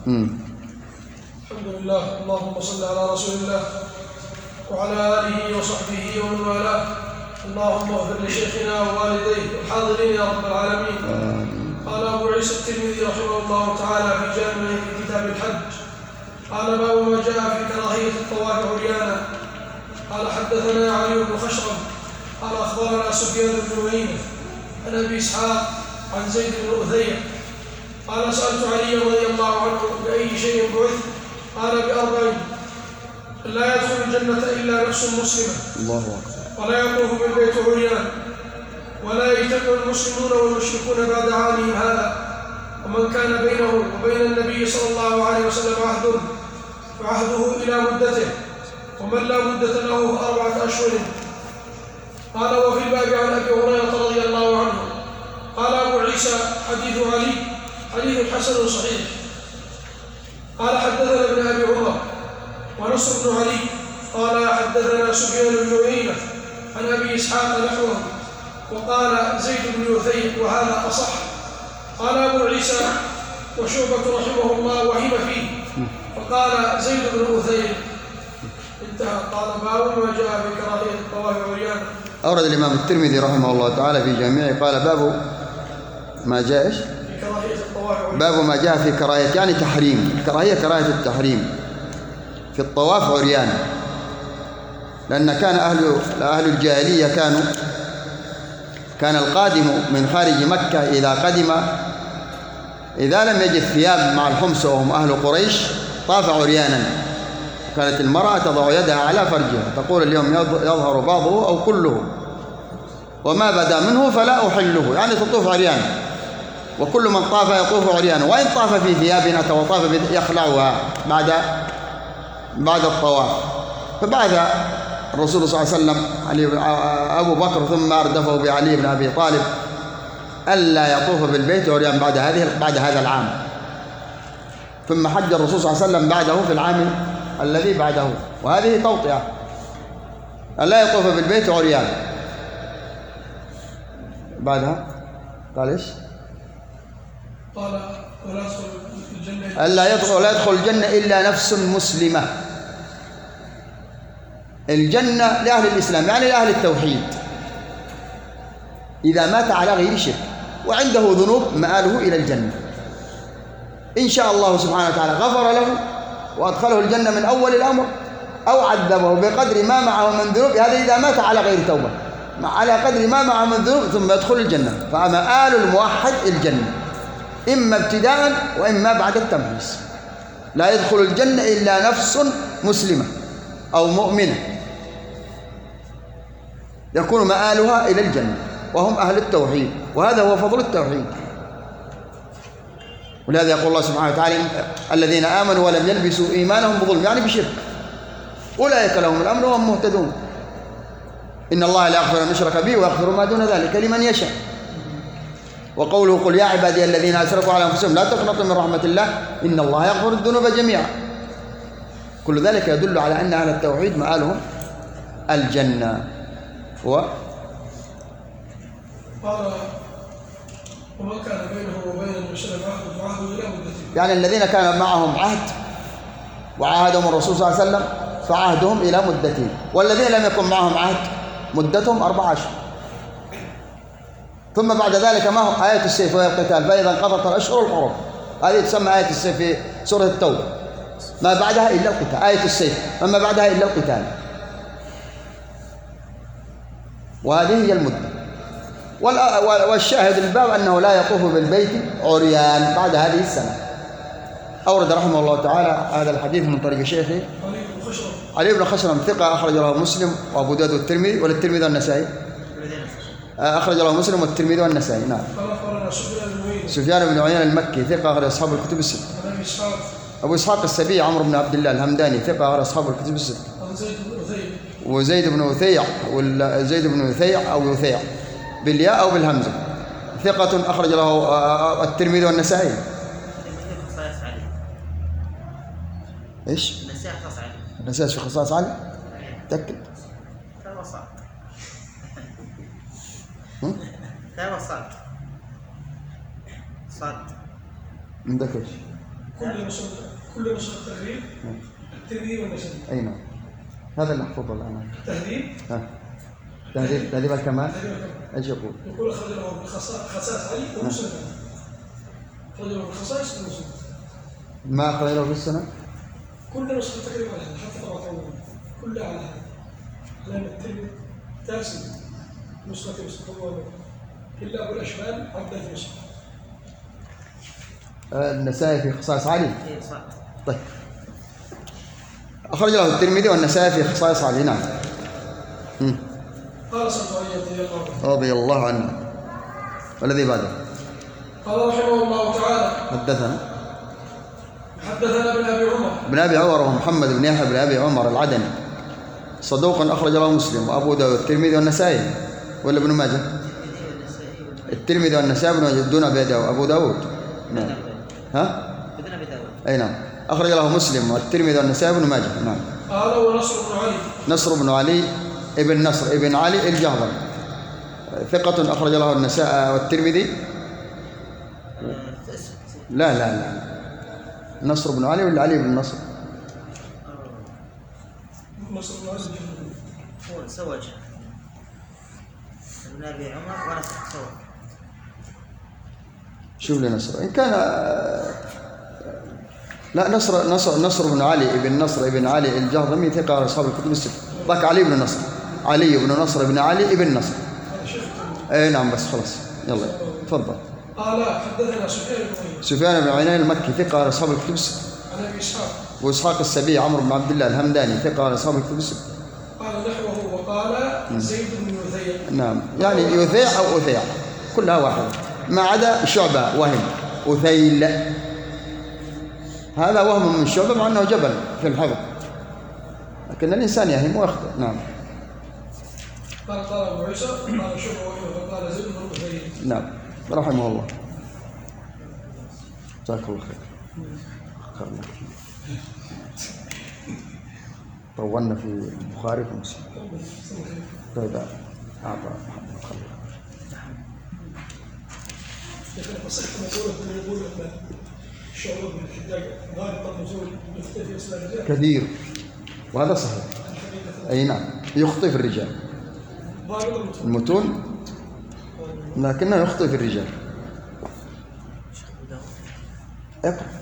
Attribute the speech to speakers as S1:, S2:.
S1: الحمد لله. اللهم صل على رسول الله وعلى آله وصحبه ومن والاه. اللهم اغفر لشيخنا ووالديه والحاضرين يا رب العالمين. قال أبو عيسى الترمذي رحمه الله تعالى في جامعه في كتاب الحج، قال باب ما جاء في كراهية الطواف عريانا. قال حدثنا علي بن خشرم قال أخبرنا سفيان بن عيينة عن أبي إسحاق عن زيد بن أثير قال سألت علي رضي الله عنه بأي شيء بعث؟ قال بأربع: لا يدخل الجنة إلا نفس مسلمة،
S2: الله أكبر،
S1: ولا يطوف بالبيت عريان، ولا يجتمع المسلمون والمشركون بعد عامهم هذا، ومن كان بينه وبين النبي صلى الله عليه وسلم عهد فعهده إلى مدته، ومن لا مدة له 4 أشهر. قال وفي الباب عن أبي هريرة رضي الله عنه. قال أبو عيسى حديث علي حديث حسن صحيح. قال حدثنا ابن أبي عمر ونصر بن علي قال حدثنا سفيان بن عيينة عن أبي إسحاق نحوه، وقال زيد بن أثير وهذا أصح. قال أبو عيسى وشعبة رحمه الله وهم فيه، فقال زيد بن أثير انتهى. قال باب ما جاء في كراهية الطواف عريانا.
S2: أورد الإمام الترمذي رحمه الله تعالى في جامعه قال باب ما جاء في
S1: كراهية الطواف عريانا.
S2: باب ما جاء في كراهية، يعني تحريم الكراهية، كراهية التحريم في الطواف عريانا، لأن كان أهل الجاهلية كان القادم من خارج مكة إذا قدم إذا لم يجد ثياب مع الحمص وهم أهل قريش طاف عريانا. كانت المرأة تضع يدها على فرجها تقول اليوم يظهر بعضه أو كله، وما بدا منه فلا أحله، يعني تطوف عريانا. وكل من طاف يطوف عريانا، وإن طاف في ثياب أتى وطاف يخلعها بعد الطواف. فبعث الرسول صلى الله عليه وسلم أبو بكر ثم أردفه بعلي بن أبي طالب ألا يطوف بالبيت عريان بعد هذا العام. ثم حج الرسول صلى الله عليه وسلم بعده في العام الذي بعده، وهذه توطئة ألا يطوف بالبيت عريان. بعدها قال إيش؟
S1: قال ولا يدخل الجنة
S2: ولا يدخل الجنة إلا نفس مسلمة. الجنة لأهل الإسلام، يعني لأهل التوحيد، إذا مات على غير شرك وعنده ذنوب مآله إلى الجنة. إن شاء الله سبحانه وتعالى غفر له وأدخله الجنة من أول الأمر، أو عذبه بقدر ما معه من ذنوب، هذا إذا مات على غير توبة، على قدر ما معه من ذنوب ثم يدخل الجنة. فمآل الموحد الجنة إما ابتداء وإما بعد التمحيص. لا يدخل الجنة إلا نفس مسلمة أو مؤمنة يكون مآلها إلى الجنة، وهم أهل التوحيد، وهذا هو فضل التوحيد. ولهذا يقول الله سبحانه وتعالى الذين آمنوا ولم يلبسوا إيمانهم بظلم، يعني بشرك، أولئك لهم الأمن وهم مهتدون. إن الله لا يغفر أن يشرك به ويغفر ما دون ذلك لمن يشاء. وقوله قل يا عبادي الذين أسرفوا على أنفسهم لا تقنطوا من رحمة الله إن الله يغفر الذنوب جميعا. كل ذلك يدل على أن أهل التوحيد مآلهم الجنة.
S1: قال ومن كان بينه وبين المشرك عهد فعهده إلى مدته،
S2: يعني الذين كان معهم عهد وعاهدهم الرسول صلى الله عليه وسلم فعهدهم إلى مدته، والذين لم يكن معهم عهد مدتهم 4 أشهر. ثم بعد ذلك ما هو آية السيف وهي القتال، فإذا انقضت الأشهر الحرم، هذه تسمى آية السيف في سورة التوبة، ما بعدها إلا القتال، آية السيف فما بعدها إلا القتال، وهذه هي المدة. والشاهد الباب أنه لا يطوف بالبيت عريان بعد هذه السنة. أورد رحمه الله تعالى هذا الحديث من طريق شيخه علي بن خشرم ثقة، أخرج له مسلم وأبو داود والترمذي والترمذي والنسائي، أخرج له مسلم والترمذي والنسائي. نعم. سفيان بن عيينة المكي ثقة، أخرج أصحاب الكتب الستة. أبو إسحاق السبيعي عمرو بن عبد الله الهمداني ثقة، أخرج أصحاب الكتب الستة. وزيد بن أثيع زيد بن أثيع أو يثيع بالياء أو بالهمزة ثقة، أخرج له الترمذي والنسائي. إيش؟ النسائي في خصائص علي؟ تأكد.
S3: صاد
S2: عندك إيش؟
S1: كل نسخ التقريب التهذيب والنسائي.
S2: أي نعم، هذا اللي أحفظه الآن.
S1: التهذيب.
S2: تهذيب الكمال. ايش يقول؟
S1: يقول أخرج له خصائص علي ومسند. أخرج له الخصائص ومسند.
S2: ما أخرج له في السنة؟
S1: كل نسخة تقريبا على هذا، حتى طبعا كلها على هذا. لأن الترمذي تاسع نسخة مستطولة إلا أبو الأشبال عدة نسخ.
S2: النسائي في خصائص علي. طيب، أخرج له الترمذي والنسائي في خصائص علي. نعم.
S1: قال سعد
S2: رضي الله عنه. والذي بعده
S1: قال رحمه الله تعالى
S2: حدثنا
S1: ابن أبي عمر
S2: ومحمد بن يحيى بن أبي عمر العدني صدوق أخرج له مسلم وأبو داود والترمذي والنسائي ولا ابن ماجه؟ الترمذي والنسائي بن ماجه دون أبو داود. نعم. ها؟
S3: بدون أبي داود.
S2: أي نعم. أخرج له مسلم والترمذي والنسائي بن ماجه. نعم.
S1: قال ونصر بن علي.
S2: نصر بن علي ابن نصر ابن علي الجهضمي ثقة أخرج له النسائي والترمذي. لا نصر بن علي ولا علي بن نصر؟
S1: نصر بن علي
S3: هو سوى ابن أبي عمر ونصر سوى.
S2: شوف لي نصر إن كان لا نصر بن علي ابن نصر ابن علي الجهضمي ثقة على أصحاب الكتب الستة. ذاك علي بن نصر، علي بن نصر بن علي ابن نصر. اي نعم بس خلاص يلا تفضل.
S1: قال حدثنا
S2: سفيان بن عيينة المكي ثقة على أصحاب الكتب الستة.
S1: عن أبي إسحاق
S2: وإسحاق السبيعي عمرو بن عبد الله الهمداني ثقة على أصحاب الكتب الستة.
S1: قال نحوه وقال زيد بن يثيع.
S2: نعم يعني يثيع أو أثيع كلها واحدة ما عدا شعبة وهم أثيل، هذا وهم من شعبة مع أنه جبل في الحفظ لكن الإنسان يهم ويخطئ. نعم.
S1: قال أبو عيسى قال شعبة وهم فقال زيد بن يثيع.
S2: نعم رحمه الله. جزاك الله خير. طولنا في البخاري في مسلم. طيب أعطى محمد خليل.
S1: لكن صحيح يقول أن الشعوب بن الحجاج غالب النزول يخطئ في أسماء الرجال
S2: كثير وهذا صحيح. أي نعم يخطئ في الرجال المتون لكنه يخطئ في الرجال. اقرأ.